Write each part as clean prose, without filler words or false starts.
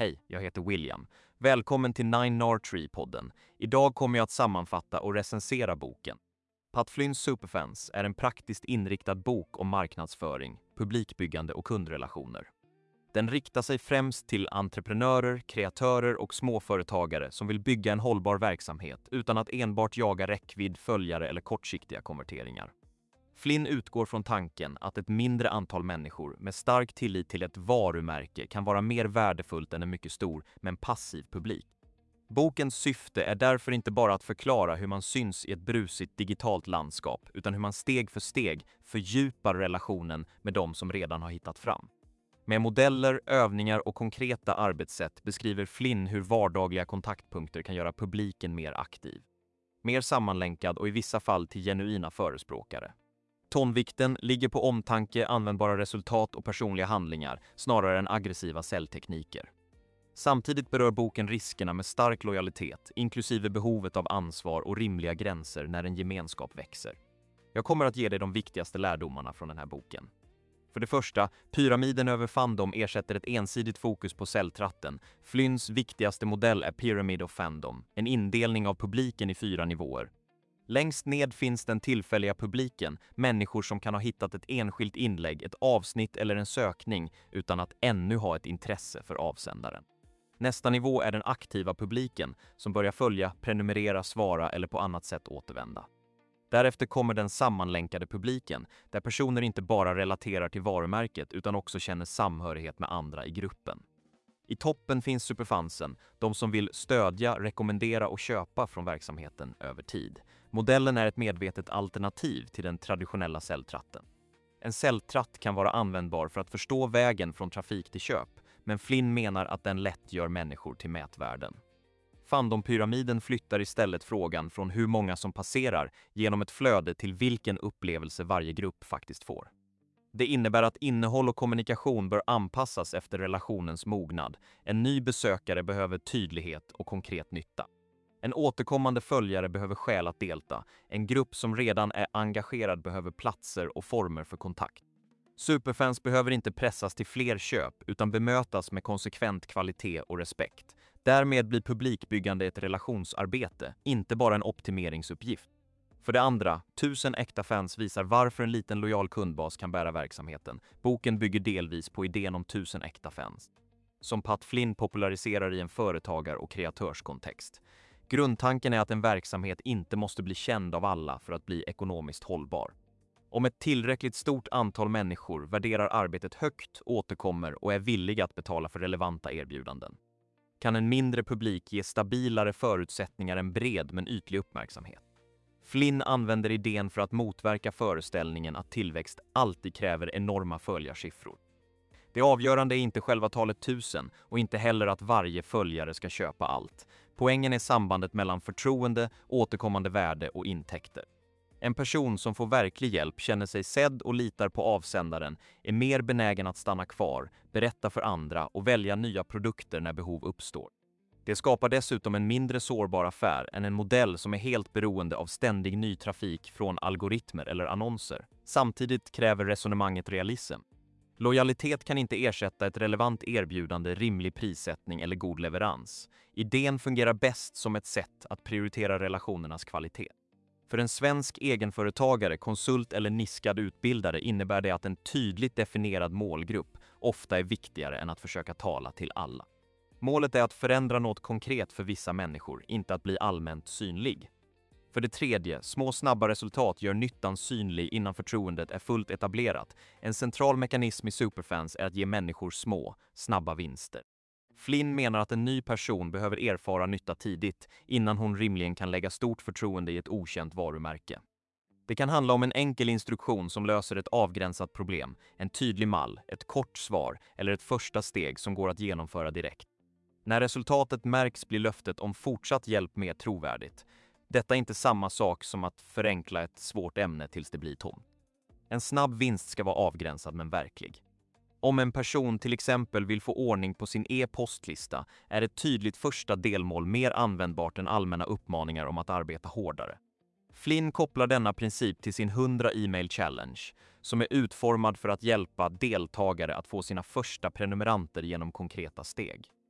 Hej, jag heter William. Välkommen till Nine Nar Tree-podden. Idag kommer jag att sammanfatta och recensera boken. Pat Flynn's Superfans är en praktiskt inriktad bok om marknadsföring, publikbyggande och kundrelationer. Den riktar sig främst till entreprenörer, kreatörer och småföretagare som vill bygga en hållbar verksamhet utan att enbart jaga räckvidd, följare eller kortsiktiga konverteringar. Flynn utgår från tanken att ett mindre antal människor med stark tillit till ett varumärke kan vara mer värdefullt än en mycket stor men passiv publik. Bokens syfte är därför inte bara att förklara hur man syns i ett brusigt digitalt landskap utan hur man steg för steg fördjupar relationen med de som redan har hittat fram. Med modeller, övningar och konkreta arbetssätt beskriver Flynn hur vardagliga kontaktpunkter kan göra publiken mer aktiv. Mer sammanlänkad och i vissa fall till genuina förespråkare. Tonvikten ligger på omtanke, användbara resultat och personliga handlingar snarare än aggressiva säljtekniker. Samtidigt berör boken riskerna med stark lojalitet, inklusive behovet av ansvar och rimliga gränser när en gemenskap växer. Jag kommer att ge dig de viktigaste lärdomarna från den här boken. För det första, pyramiden över fandom ersätter ett ensidigt fokus på säljtratten. Flynns viktigaste modell är Pyramid of Fandom, en indelning av publiken i 4 nivåer. Längst ned finns den tillfälliga publiken, människor som kan ha hittat ett enskilt inlägg, ett avsnitt eller en sökning utan att ännu ha ett intresse för avsändaren. Nästa nivå är den aktiva publiken som börjar följa, prenumerera, svara eller på annat sätt återvända. Därefter kommer den sammanlänkade publiken, där personer inte bara relaterar till varumärket utan också känner samhörighet med andra i gruppen. I toppen finns superfansen, de som vill stödja, rekommendera och köpa från verksamheten över tid. Modellen är ett medvetet alternativ till den traditionella säljtratten. En säljtratt kan vara användbar för att förstå vägen från trafik till köp, men Flynn menar att den lätt gör människor till mätvärden. Fandompyramiden flyttar istället frågan från hur många som passerar genom ett flöde till vilken upplevelse varje grupp faktiskt får. Det innebär att innehåll och kommunikation bör anpassas efter relationens mognad. En ny besökare behöver tydlighet och konkret nytta. En återkommande följare behöver skäl att delta. En grupp som redan är engagerad behöver platser och former för kontakt. Superfans behöver inte pressas till fler köp utan bemötas med konsekvent kvalitet och respekt. Därmed blir publikbyggande ett relationsarbete, inte bara en optimeringsuppgift. För det andra, 1000 äkta fans visar varför en liten lojal kundbas kan bära verksamheten. Boken bygger delvis på idén om 1000 äkta fans, som Pat Flynn populariserar i en företagar- och kreatörskontext. Grundtanken är att en verksamhet inte måste bli känd av alla för att bli ekonomiskt hållbar. Om ett tillräckligt stort antal människor värderar arbetet högt, återkommer och är villiga att betala för relevanta erbjudanden, kan en mindre publik ge stabilare förutsättningar än bred men ytlig uppmärksamhet. Flynn använder idén för att motverka föreställningen att tillväxt alltid kräver enorma följarsiffror. Det avgörande är inte själva talet 1000 och inte heller att varje följare ska köpa allt. Poängen är sambandet mellan förtroende, återkommande värde och intäkter. En person som får verklig hjälp, känner sig sedd och litar på avsändaren är mer benägen att stanna kvar, berätta för andra och välja nya produkter när behov uppstår. Det skapar dessutom en mindre sårbar affär än en modell som är helt beroende av ständig ny trafik från algoritmer eller annonser. Samtidigt kräver resonemanget realism. Lojalitet kan inte ersätta ett relevant erbjudande, rimlig prissättning eller god leverans. Idén fungerar bäst som ett sätt att prioritera relationernas kvalitet. För en svensk egenföretagare, konsult eller niskad utbildare innebär det att en tydligt definierad målgrupp ofta är viktigare än att försöka tala till alla. Målet är att förändra något konkret för vissa människor, inte att bli allmänt synlig. För det tredje, små snabba resultat gör nyttan synlig innan förtroendet är fullt etablerat. En central mekanism i Superfans är att ge människor små, snabba vinster. Flynn menar att en ny person behöver erfara nytta tidigt innan hon rimligen kan lägga stort förtroende i ett okänt varumärke. Det kan handla om en enkel instruktion som löser ett avgränsat problem, en tydlig mall, ett kort svar eller ett första steg som går att genomföra direkt. När resultatet märks blir löftet om fortsatt hjälp mer trovärdigt. Detta är inte samma sak som att förenkla ett svårt ämne tills det blir tomt. En snabb vinst ska vara avgränsad men verklig. Om en person till exempel vill få ordning på sin e-postlista är ett tydligt första delmål mer användbart än allmänna uppmaningar om att arbeta hårdare. Flynn kopplar denna princip till sin 100 e-mail challenge som är utformad för att hjälpa deltagare att få sina första prenumeranter genom konkreta steg.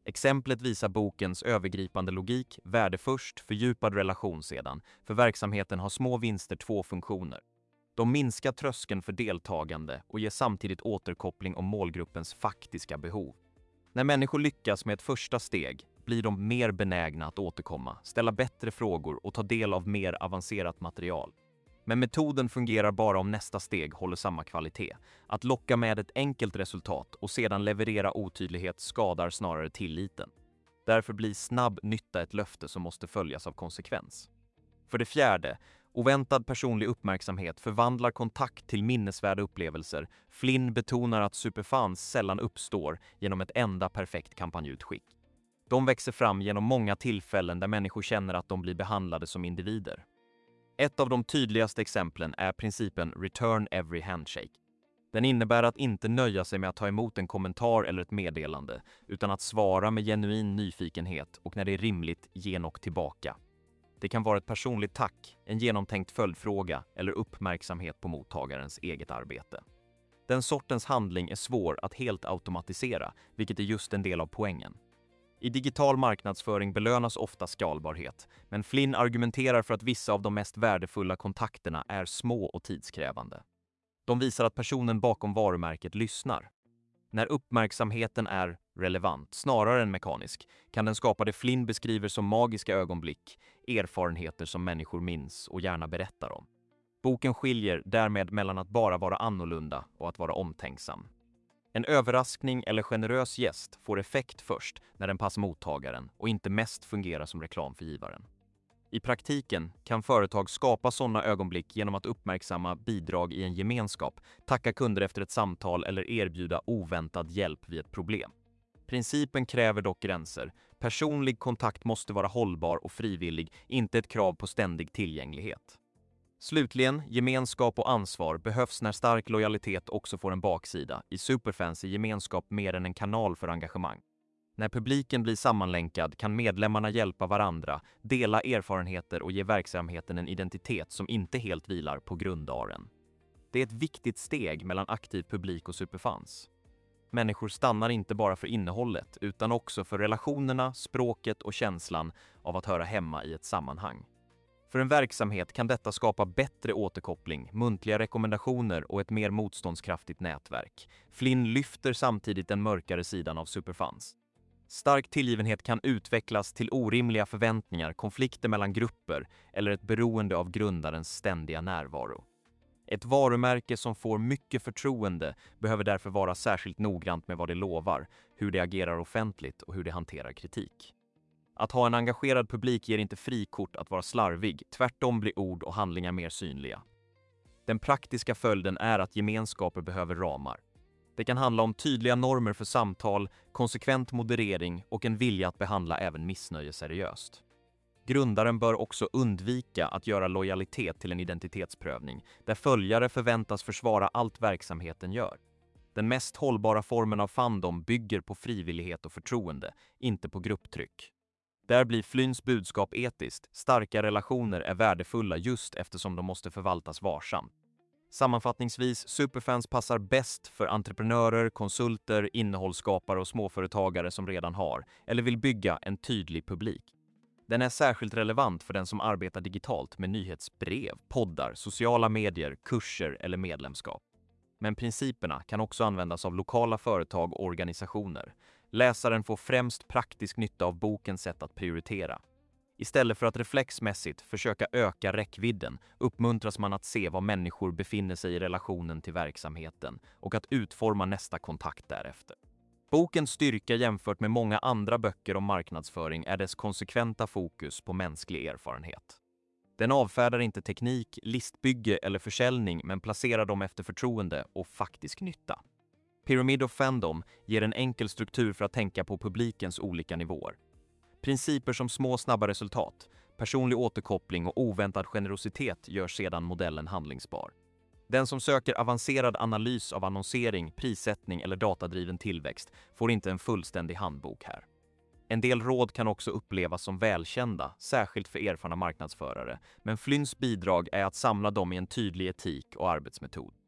Exemplet visar bokens övergripande logik, värde först, fördjupad relation sedan, för verksamheten har små vinster två funktioner. De minskar tröskeln för deltagande och ger samtidigt återkoppling om målgruppens faktiska behov. När människor lyckas med ett första steg blir de mer benägna att återkomma, ställa bättre frågor och ta del av mer avancerat material. Men metoden fungerar bara om nästa steg håller samma kvalitet. Att locka med ett enkelt resultat och sedan leverera otydlighet skadar snarare tilliten. Därför blir snabb nytta ett löfte som måste följas av konsekvens. För det fjärde, oväntad personlig uppmärksamhet förvandlar kontakt till minnesvärda upplevelser. Flynn betonar att superfans sällan uppstår genom ett enda perfekt kampanjutskick. De växer fram genom många tillfällen där människor känner att de blir behandlade som individer. Ett av de tydligaste exemplen är principen Return Every Handshake. Den innebär att inte nöja sig med att ta emot en kommentar eller ett meddelande, utan att svara med genuin nyfikenhet och när det är rimligt ge något tillbaka. Det kan vara ett personligt tack, en genomtänkt följdfråga eller uppmärksamhet på mottagarens eget arbete. Den sortens handling är svår att helt automatisera, vilket är just en del av poängen. I digital marknadsföring belönas ofta skalbarhet, men Flynn argumenterar för att vissa av de mest värdefulla kontakterna är små och tidskrävande. De visar att personen bakom varumärket lyssnar. När uppmärksamheten är relevant, snarare än mekanisk, kan den skapa det Flynn beskriver som magiska ögonblick, erfarenheter som människor minns och gärna berättar om. Boken skiljer därmed mellan att bara vara annorlunda och att vara omtänksam. En överraskning eller generös gäst får effekt först när den passar mottagaren och inte mest fungerar som reklam för givaren. I praktiken kan företag skapa sådana ögonblick genom att uppmärksamma bidrag i en gemenskap, tacka kunder efter ett samtal eller erbjuda oväntad hjälp vid ett problem. Principen kräver dock gränser. Personlig kontakt måste vara hållbar och frivillig, inte ett krav på ständig tillgänglighet. Slutligen, gemenskap och ansvar behövs när stark lojalitet också får en baksida. I Superfans är gemenskap mer än en kanal för engagemang. När publiken blir sammanlänkad kan medlemmarna hjälpa varandra, dela erfarenheter och ge verksamheten en identitet som inte helt vilar på grundaren. Det är ett viktigt steg mellan aktiv publik och superfans. Människor stannar inte bara för innehållet utan också för relationerna, språket och känslan av att höra hemma i ett sammanhang. För en verksamhet kan detta skapa bättre återkoppling, muntliga rekommendationer och ett mer motståndskraftigt nätverk. Flynn lyfter samtidigt den mörkare sidan av superfans. Stark tillgivenhet kan utvecklas till orimliga förväntningar, konflikter mellan grupper eller ett beroende av grundarens ständiga närvaro. Ett varumärke som får mycket förtroende behöver därför vara särskilt noggrant med vad det lovar, hur det agerar offentligt och hur det hanterar kritik. Att ha en engagerad publik ger inte frikort att vara slarvig, tvärtom blir ord och handlingar mer synliga. Den praktiska följden är att gemenskaper behöver ramar. Det kan handla om tydliga normer för samtal, konsekvent moderering och en vilja att behandla även missnöje seriöst. Grundaren bör också undvika att göra lojalitet till en identitetsprövning, där följare förväntas försvara allt verksamheten gör. Den mest hållbara formen av fandom bygger på frivillighet och förtroende, inte på grupptryck. Där blir Flynns budskap etiskt, starka relationer är värdefulla just eftersom de måste förvaltas varsamt. Sammanfattningsvis, Superfans passar bäst för entreprenörer, konsulter, innehållsskapare och småföretagare som redan har eller vill bygga en tydlig publik. Den är särskilt relevant för den som arbetar digitalt med nyhetsbrev, poddar, sociala medier, kurser eller medlemskap. Men principerna kan också användas av lokala företag och organisationer. Läsaren får främst praktisk nytta av bokens sätt att prioritera. Istället för att reflexmässigt försöka öka räckvidden uppmuntras man att se var människor befinner sig i relationen till verksamheten och att utforma nästa kontakt därefter. Bokens styrka jämfört med många andra böcker om marknadsföring är dess konsekventa fokus på mänsklig erfarenhet. Den avfärdar inte teknik, listbygge eller försäljning men placerar dem efter förtroende och faktisk nytta. Pyramid of Fandom ger en enkel struktur för att tänka på publikens olika nivåer. Principer som små snabba resultat, personlig återkoppling och oväntad generositet gör sedan modellen handlingsbar. Den som söker avancerad analys av annonsering, prissättning eller datadriven tillväxt får inte en fullständig handbok här. En del råd kan också upplevas som välkända, särskilt för erfarna marknadsförare, men Flynns bidrag är att samla dem i en tydlig etik och arbetsmetod.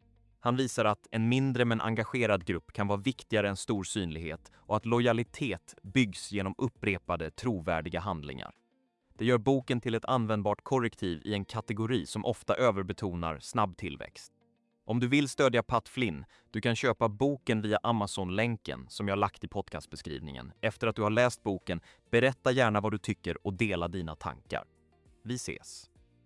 Han visar att en mindre men engagerad grupp kan vara viktigare än stor synlighet och att lojalitet byggs genom upprepade trovärdiga handlingar. Det gör boken till ett användbart korrektiv i en kategori som ofta överbetonar snabb tillväxt. Om du vill stödja Pat Flynn, du kan köpa boken via Amazon-länken som jag lagt i podcastbeskrivningen. Efter att du har läst boken, berätta gärna vad du tycker och dela dina tankar. Vi ses!